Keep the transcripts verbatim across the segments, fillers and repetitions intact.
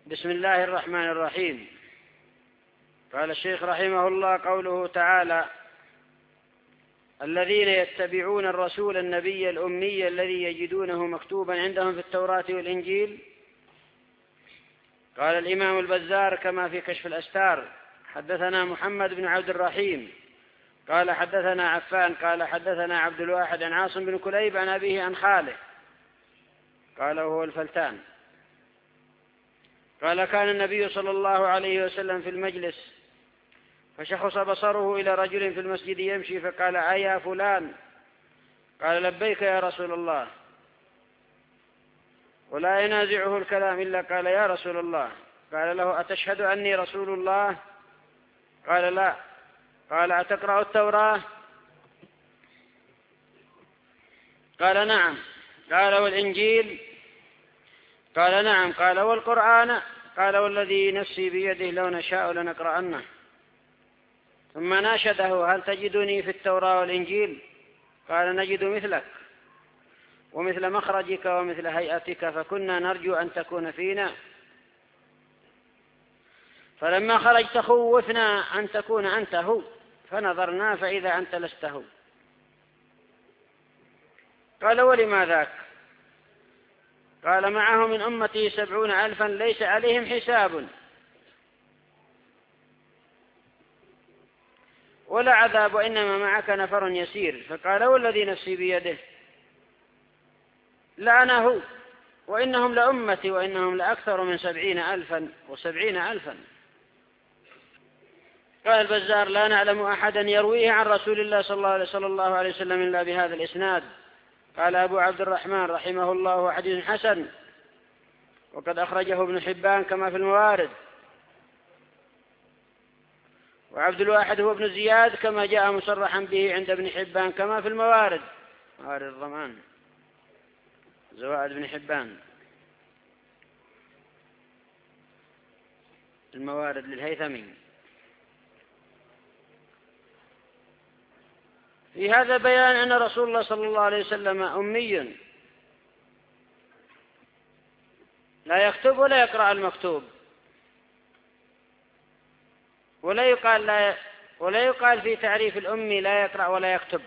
بسم الله الرحمن الرحيم. قال الشيخ رحمه الله: قوله تعالى: الذين يتبعون الرسول النبي الأمي الذي يجدونه مكتوبا عندهم في التوراة والإنجيل. قال الإمام البزار كما في كشف الأستار: حدثنا محمد بن عبد الرحيم قال حدثنا عفان قال حدثنا عبد الواحد عن عاصم بن كليب عن أبيه عن خاله قال وهو الفلتان قال: كان النبي صلى الله عليه وسلم في المجلس فشخص بصره إلى رجل في المسجد يمشي فقال: أيا فلان؟ قال: لبيك يا رسول الله. ولا ينازعه الكلام إلا قال: يا رسول الله. قال له: أتشهد أني رسول الله؟ قال: لا. قال: أتقرأ التوراة؟ قال: نعم. قال: والإنجيل؟ قال: نعم. قال: والقرآن؟ قال: والذي نفسي بيده لو نشاء لنقرأنه. ثم ناشده: هل تجدني في التوراة والإنجيل؟ قال: نجد مثلك ومثل مخرجك ومثل هيئتك، فكنا نرجو أن تكون فينا، فلما خرجت خوفنا أن تكون أنت هو، فنظرنا فإذا أنت لست هو. قال: ولما ذاك؟ قال: معه من أمته سبعون ألفا ليس عليهم حساب ولا عذاب، وإنما معك نفر يسير. فقال: والذي نفسي بيده لأنا هو، وإنهم لأمتي وإنهم لأكثر من سبعين ألفا وسبعين ألفا. قال البزار: لا نعلم أحدا يرويه عن رسول الله صلى الله عليه وسلم إلا بهذا الإسناد. قال أبو عبد الرحمن رحمه الله: حديث حسن، وقد أخرجه ابن حبان كما في الموارد، وعبد الواحد هو ابن زياد كما جاء مصرحا به عند ابن حبان كما في الموارد، موارد الضمان، زوائد ابن حبان، الموارد للهيثمي. في هذا بيان أن رسول الله صلى الله عليه وسلم أمي لا يكتب ولا يقرأ المكتوب، ولا يقال لا ولا يقال في تعريف الأمي لا يقرأ ولا يكتب،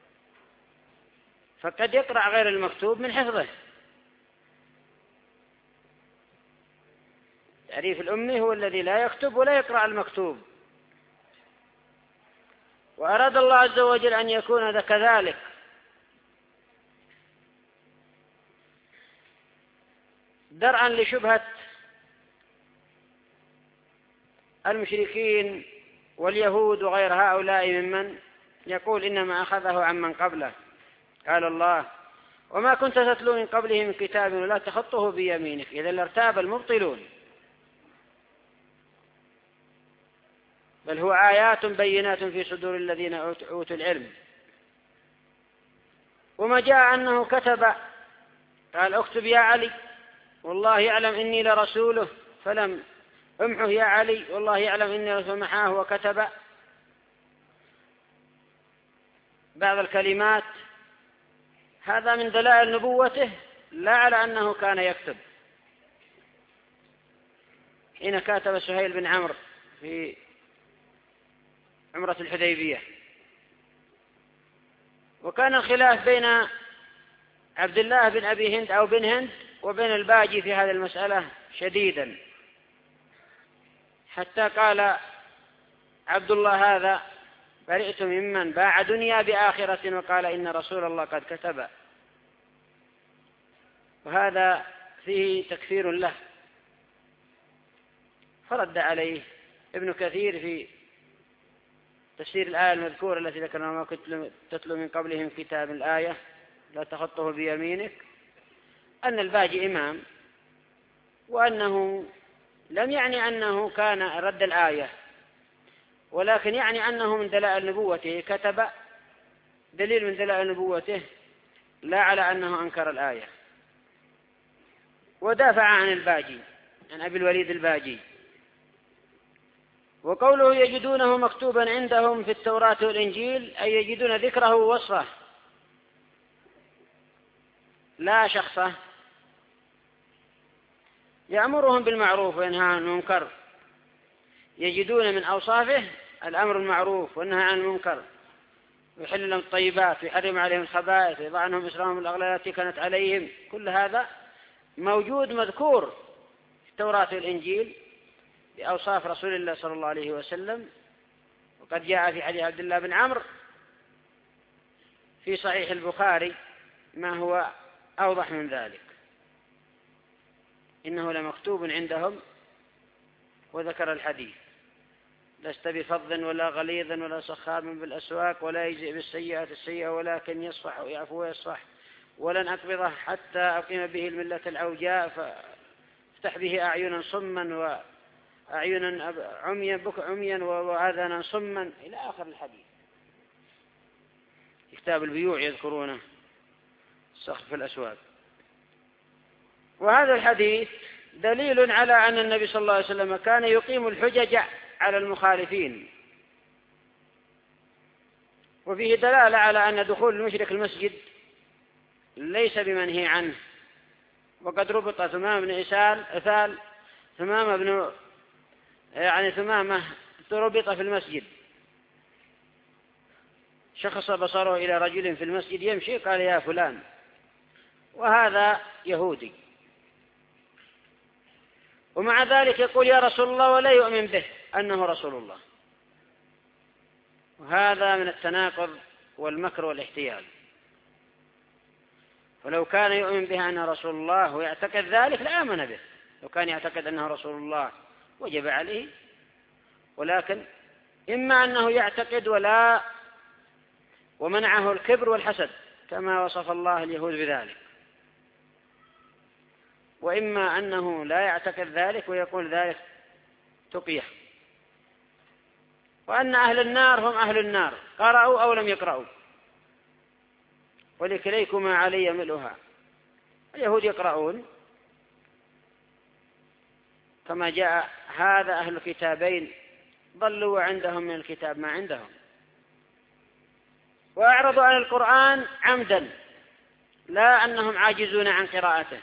فقد يقرأ غير المكتوب من حفظه. تعريف الأمي هو الذي لا يكتب ولا يقرأ المكتوب، وأراد الله عز وجل أن يكون كذلك، درءا لشبهة المشركين واليهود وغير هؤلاء ممن يقول إنما أخذه عمن قبله. قال الله: وما كنت تتلو من قبله من كتاب ولا تخطه بيمينك إذا لارتاب المبطلون، بل هو آيات بينات في صدور الذين أوتوا العلم. وما جاء أنه كتب، قال: اكتب يا علي والله يعلم إني لرسوله، فلم امحه يا علي والله يعلم إني فمحاه وكتب بعض الكلمات. هذا من دلائل نبوته، لا على أنه كان يكتب. حين كاتب سهيل بن عمرو في عمرة الحديبية، وكان الخلاف بين عبد الله بن أبي هند أو بن هند وبين الباجي في هذه المسألة شديدا، حتى قال عبد الله: هذا برئت ممن باع دنيا بآخرة وقال إن رسول الله قد كتب. وهذا فيه تكفير له. فرد عليه ابن كثير في تفسير الآية المذكورة التي ذكرنا: ما كنت تتلو من قبلهم كتاب، الآية لا تخطه بيمينك، أن الباجي إمام، وأنه لم يعني أنه كان رد الآية، ولكن يعني أنه من دلائل نبوته كتب، دليل من دلائل نبوته، لا على أنه أنكر الآية. ودافع عن الباجي، عن أبي الوليد الباجي. وقوله يجدونه مكتوبا عندهم في التوراة والإنجيل أي يجدون ذكره ووصفه لا شخصه، يأمرهم بالمعروف وينهى عن المنكر، يجدون من أوصافه الأمر المعروف والنهي عن المنكر، ويحل لهم الطيبات ويحرم عليهم الخبائث ويضع عنهم إصرارهم الأغلال التي كانت عليهم. كل هذا موجود مذكور في التوراة والإنجيل بأوصاف رسول الله صلى الله عليه وسلم. وقد جاء في حديث عبد الله بن عمرو في صحيح البخاري ما هو أوضح من ذلك، إنه لمكتوب عندهم، وذكر الحديث: لست بفظ ولا غليظ ولا سخاب بالأسواق ولا يجزئ بالسيئة السيئة ولكن يصفح ويعفو ويصفح، ولن أقبضه حتى أقيم به الملة العوجاء فافتح به أعينا صما وأعينا عميا بك عميا وآذانا صما، إلى آخر الحديث. كتاب البيوع يذكرونه، السخف في الأسواق. وهذا الحديث دليل على أن النبي صلى الله عليه وسلم كان يقيم الحجج على المخالفين، وفيه دلالة على أن دخول المشرك المسجد ليس بمنهي عنه. وقد ربط ثمامة بن إسال إثال ثمامة بن يعني ثمامة ربط في المسجد، شخص بصره إلى رجل في المسجد يمشي قال: يا فلان، وهذا يهودي، ومع ذلك يقول: يا رسول الله، ولا يؤمن به أنه رسول الله. وهذا من التناقض والمكر والاحتيال. فلو كان يؤمن به أنه رسول الله ويعتقد ذلك لآمن به، لو كان يعتقد أنه رسول الله وجب عليه، ولكن إما أنه يعتقد ولا ومنعه الكبر والحسد كما وصف الله اليهود بذلك، وإما أنه لا يعتقد ذلك ويقول ذلك تقيه. وأن أهل النار هم أهل النار، قرأوا أو لم يقرأوا، ولكليكما علي ملؤها. اليهود يقرؤون كما جاء: هذا أهل الكتابين ضلوا وعندهم من الكتاب ما عندهم. وأعرضوا عن القرآن عمدا، لا أنهم عاجزون عن قراءته.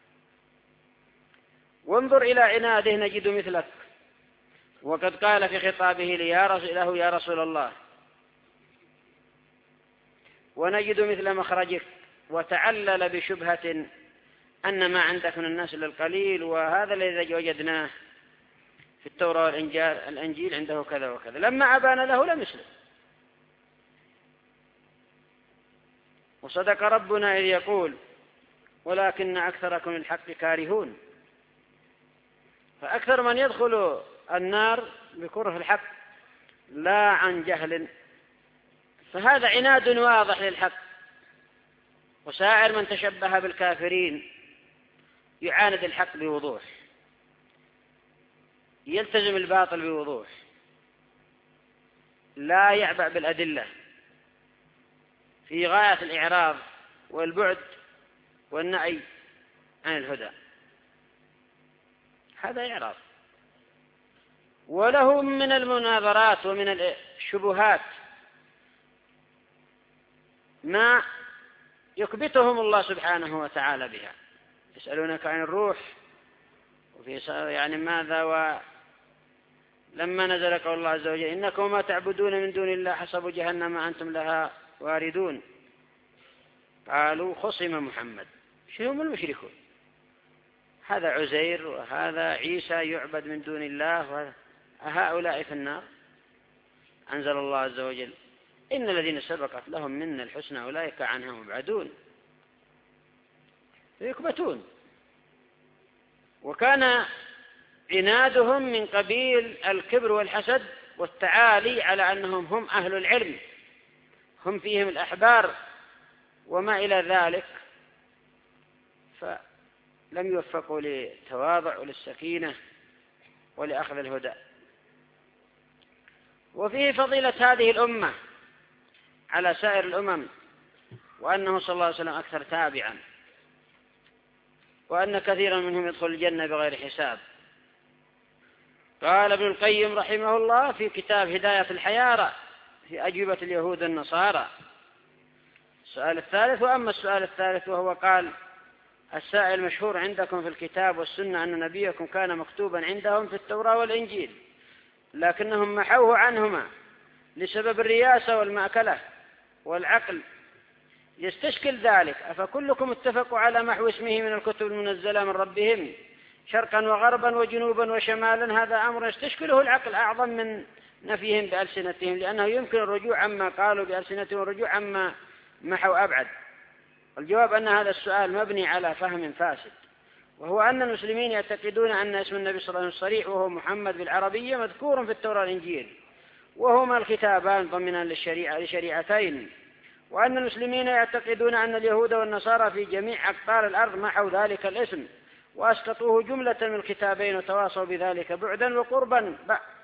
وانظر إلى عناده نجد مثلك، وقد قال في خطابه له: يا رسول الله، ونجد مثل مخرجك، وتعلل بشبهة أن ما عندك من الناس للقليل، وهذا الذي وجدناه في التوراة والإنجيل عنده كذا وكذا. لما أبان له لم يسلم. وصدق ربنا إذ يقول: ولكن أكثركم الحق كارهون. فأكثر من يدخل النار بكره الحق لا عن جهل، فهذا عناد واضح للحق. وسائر من تشبه بالكافرين يعاند الحق بوضوح، يلتزم الباطل بوضوح، لا يعبأ بالأدلة، في غاية الإعراض والبعد والنأي عن الهدى. هذا إعراض. ولهم من المناظرات ومن الشبهات ما يكبتهم الله سبحانه وتعالى بها. يسألونك عن الروح، وفي يعني ماذا، ولما نزل قول الله عز وجل: إنكم ما تعبدون من دون الله حسب جهنم أنتم لها واردون. قالوا: خصم محمد. شو هم المشركون؟ هذا عزير وهذا عيسى يعبد من دون الله، أهؤلاء في النار؟ أنزل الله عز وجل: إن الذين سبقت لهم منا الحسنى أولئك عنها مبعدون. يكبتون. وكان عنادهم من قبيل الكبر والحسد والتعالي على أنهم هم أهل العلم، هم فيهم الأحبار وما إلى ذلك، فلم يوفقوا للتواضع وللسكينة ولأخذ الهدى. وفيه فضيلة هذه الأمة على سائر الأمم، وأنه صلى الله عليه وسلم أكثر تابعا، وأن كثيرا منهم يدخل الجنة بغير حساب. قال ابن القيم رحمه الله في كتاب هداية الحيارى في أجوبة اليهود النصارى: السؤال الثالث. وأما السؤال الثالث وهو قال: السائل المشهور عندكم في الكتاب والسنة أن نبيكم كان مكتوبا عندهم في التوراة والإنجيل، لكنهم محوه عنهما لسبب الرياسة والمأكلة والعقل، يستشكل ذلك. أفكلكم اتفقوا على محو اسمه من الكتب المنزلة من ربهم شرقا وغربا وجنوبا وشمالا؟ هذا أمر يستشكله العقل أعظم من نفيهم بألسنتهم، لأنه يمكن الرجوع عما قالوا بألسنتهم والرجوع عما محوا أبعد. الجواب أن هذا السؤال مبني على فهم فاسد، وهو أن المسلمين يعتقدون أن اسم النبي صلى الله عليه وسلم الصريح وهو محمد بالعربية مذكور في التوراة والإنجيل، وهما الكتابان ضمنا للشريعة لشريعتين، وأن المسلمين يعتقدون أن اليهود والنصارى في جميع أقطار الأرض محوا ذلك الاسم وأسقطوه جملة من الكتابين وتواصوا بذلك بعدا وقربا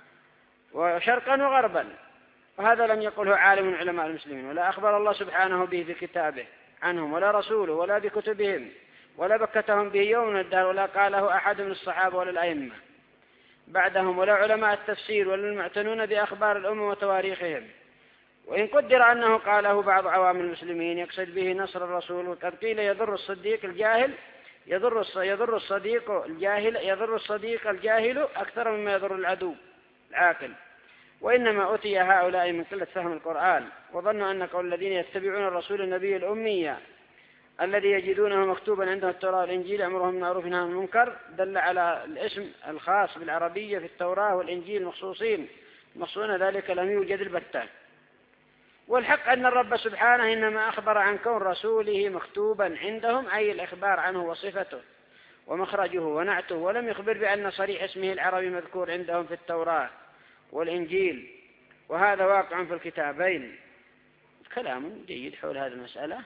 وشرقا وغربا. وهذا لم يقله عالم من علماء المسلمين، ولا أخبر الله سبحانه به في كتابه عنهم، ولا رسوله، ولا بكتبهم، ولا بكتهم به يوم من الدهر، ولا قاله أحد من الصحابة ولا الأئمة بعدهم، ولا علماء التفسير، ولا المعتنون بأخبار الأمم وتواريخهم. وإن قدر أنه قاله بعض عوام المسلمين يقصد به نصر الرسول، وقد قيل يضر الصديق الجاهل يضر يضر الصديق الجاهل يضر الصديق الجاهل أكثر مما يضر العدو العاقل. وإنما أتي هؤلاء من قلة فهم القرآن، وظنوا أن قول الذين يتبعون الرسول النبي الأمي الذي يجدونه مكتوبا عندهم التوراة والإنجيل أمرهم بالمعروف ونهاهم عن المنكر دل على الاسم الخاص بالعربية في التوراة والإنجيل مخصوصين مخصوصون ذلك لم يوجد البتة. والحق أن الرب سبحانه إنما أخبر عن كون رسوله مكتوبا عندهم، أي الإخبار عنه وصفته ومخرجه ونعته، ولم يخبر بأن صريح اسمه العربي مذكور عندهم في التوراة والإنجيل، وهذا واقع في الكتابين. كلام جيد حول هذه المسألة،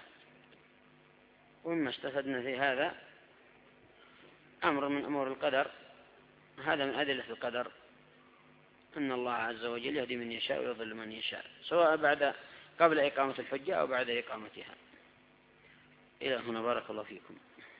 ومما استفدنا في هذا أمر من أمور القدر. هذا من أدلة القدر أن الله عز وجل يهدي من يشاء ويضل من يشاء، سواء بعد قبل إقامة الحجة أو بعد إقامتها. إلى هنا بارك الله فيكم.